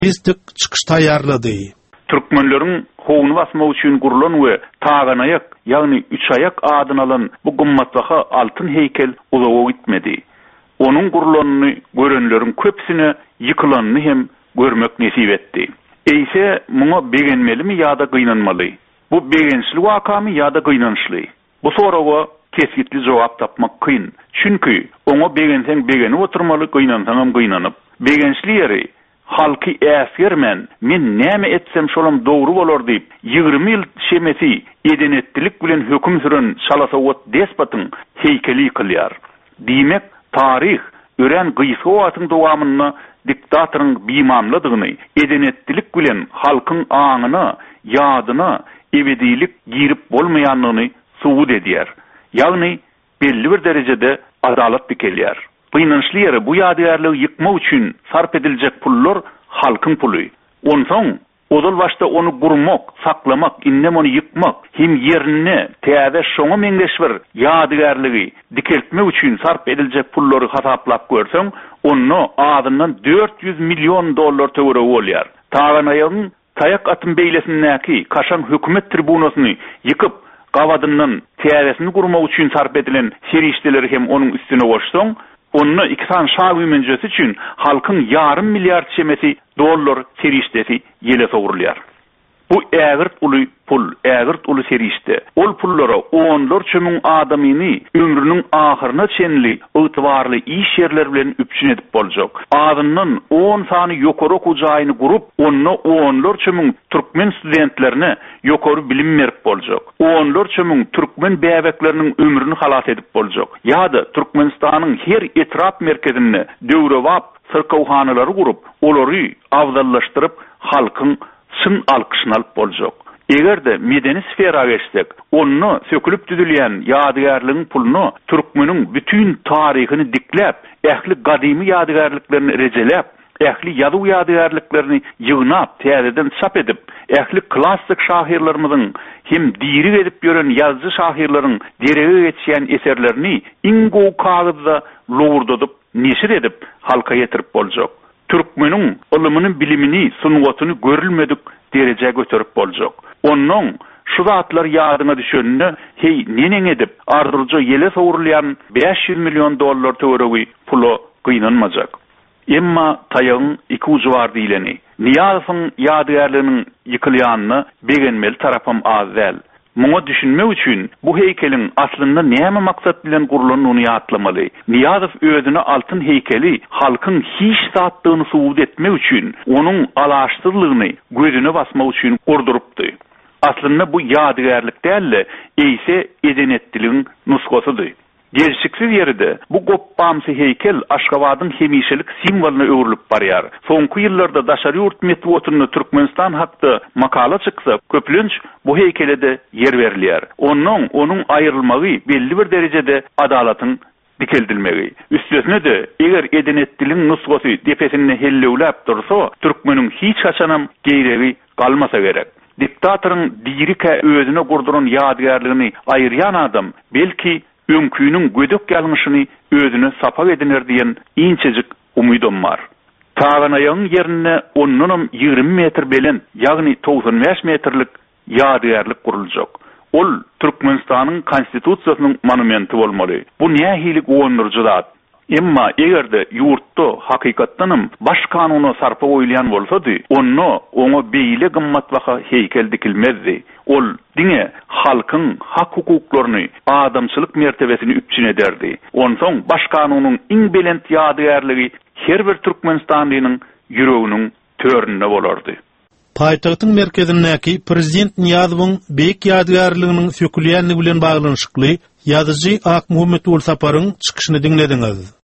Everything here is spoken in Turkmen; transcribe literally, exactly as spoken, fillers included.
turistik çıkış tayarladı. Türkmenlerin hoğunu basmak üçün kurulan ve tağanayak, yani üç ayak adın alan bu gımmatbaha altın heykel uzağa gitmedi. Onun kurulanını görenlerin köpsine yıkılanını hem görmek nesip etti. Eyse buna beğenmeli mi ya da kıynanmalı? Bu beğensli vaka mı ya da kıynanışlı? Bu soruğa kesitli cevap tapmak kıyın. Çünkü ona beğensen beğeni oturmalı, kıynansan hem kıynanıp. Beğensli yeri halkı äsgermen, men näme etsem şolam doğru bolar deyip, yigirmi yıl şemesi edenettilik bilen höküm süren Şalasawat despatın heykeli kılyar. Dimek, tarih, ören gıysı oatın dowamyna diktatorun bimamladygyny, edenettilik bilen halkın ağına, yadyna ebedilik girip bolmayanlygyny subut edýär. Ýagny belli bir derecede adalat dikelýär. Kıynançlı yeri bu yadigarlığı yıkma üçün sarp edilecek pullar halkın pulu. Ondan odal başta onu kurmak, saklamak, innem onu yıkmak, hem yerine teade şoňa meňdeşber yadigarlığı dikeltme üçün sarp edilecek pulları hasaplap görsen, onu adından dört yüz milyon dollar töwere bolýar. Tağanaýyň tayak atın beýlesindäki kaşan hökümet tribunasyny yıkıp gawadyndan teadesini kurmak üçün sarp edilen serişdeleri hem onun üstüne koşsaň, onu iksan şağı müncesi için halkın yarım milyar çemesi dollar seriştesi yele soğurlar. Bu ägirt ulu pul, ägirt ulu serişte. Ol pullara onlar çömün adamini ömrünün ahırına çenli, ıtıvarlı iş yerler bilen üpçün edip bolacak. Adının on sani yokoro kucayını kurup, onu onlar çömün Türkmen studentlerine yokoro bilim verip bolacak. Onlar çömün Türkmen bebeklerinin ömrünü halat edip bolacak. Ya da Türkmenistan'ın her etraf merkezine dövrevap sırkavhanaları kurup, olary avdallaştırıp halkın sın alkışını alıp bolacak. Eger de medeni sfera geçsek, onu sökülüp düdülýän yadigarlygyň pulunu Türkmenin bütün tarihini diklep, ähli gadimi yadigarlyklaryny rejelep, ähli ýadyw yadigarlyklaryny ýygnap, täzeden çap edip, ähli klassik şahirlerimizin hem dirik edip ýören ýazgy şahirleriň derege geçýän eserlerini ingo kagızda lowurdadyp, neşir edip halka ýetirip boljak. Türkmenin ilmini, bilimini, sunwatyny görülmedik derejeye götürüp boljak. Onun şu zatlar ýadyna düşenini hey neneň edip ardyrja ýele sowurulýan beş yüz milyon dollar töweregi pulo kıynanmajak. Emma taýagyň iki uju bar diýleni. Niýazyň ýadygarlygynyň ýykylýanyny begenmeli tarapam az däl. Muňa düşünmek üçün bu heykelin aslında näme maksat bilen gurulanyny ýatlamaly. Niýazow özüne altın heykeli halkın hiç zatdygyny subut etmek üçün, onun alaşdyrlygyny gözüne basmak üçün gurdurupdy. Aslında bu ýadygarlyk däl, eýse edenetdiligiň nusgasydy. Gerçeksiz yerde bu goppamsy heykel Aşgabatyň hemişelik simwoluny öwrülip barýar. Soňky ýyllarda daşary ýurt metbuatyny Türkmenistan hakda makala çyksa, köplenç bu heykele de yer berilýär. Onuň onuň aýrylmagy belli bir derejede adalatyň dikeldilmegi. Üstesine de eger edenetdiligiň nusgasy depesini hellewläp dursa, Türkmeniň hiç haçanam geýregi galmasa gerek. Diktatorun dirike özüne kurduran yadigarlygyny aýyryan adam belki öňküýüniň gödök ýalňyşyny özüne sapak ediner diýen inçejik umydym bar. Tağanaýyň ýerine ondan ýygrimi metr belen, ýagny doksan beş metrlik ýadygarlyk guruljak. Ol Türkmenistanyň konstitusiýasynyň monumenti bolmaly. Bu nähilik onurjy zat. Emma egerde ýurtda hakykatdanam baş kanuny sarpa goýulýan bolsady, onu oňa beýle gymmatbaha heykel dikilmezdi. Ol diňe halkyň hak hukuklaryny, adamçylyk mertebesini üpçün ederdi. Onsoň baş kanunyň iň belent ýadygarlygy her bir Türkmenistanlynyň ýüreginiň töründe bolardy. Paýtagtyň merkezindäki prezident Niýazowyň beýik ýadygarlygynyň sökülýänligi bilen baglanyşykly ýazyjy Ak Muhammed Ul Saparyň çykyşyny diňlediňiz.